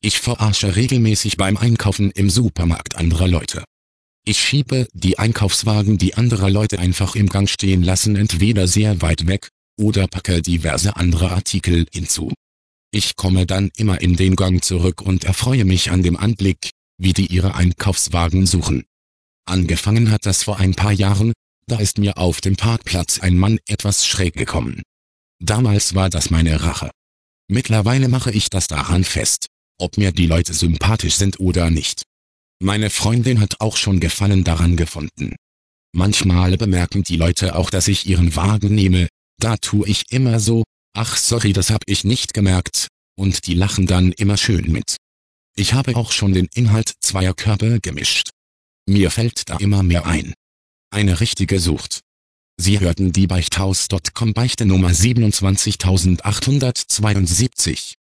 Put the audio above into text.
Ich verarsche regelmäßig beim Einkaufen im Supermarkt andere Leute. Ich schiebe die Einkaufswagen, die andere Leute einfach im Gang stehen lassen, entweder sehr weit weg, oder packe diverse andere Artikel hinzu. Ich komme dann immer in den Gang zurück und erfreue mich an dem Anblick, wie die ihre Einkaufswagen suchen. Angefangen hat das vor ein paar Jahren, da ist mir auf dem Parkplatz ein Mann etwas schräg gekommen. Damals war das meine Rache. Mittlerweile mache ich das daran fest, ob mir die Leute sympathisch sind oder nicht. Meine Freundin hat auch schon Gefallen daran gefunden. Manchmal bemerken die Leute auch, dass ich ihren Wagen nehme, da tue ich immer so, ach sorry, das hab ich nicht gemerkt, und die lachen dann immer schön mit. Ich habe auch schon den Inhalt zweier Körbe gemischt. Mir fällt da immer mehr ein. Eine richtige Sucht. Sie hörten die Beichthaus.com Beichte Nummer 27872.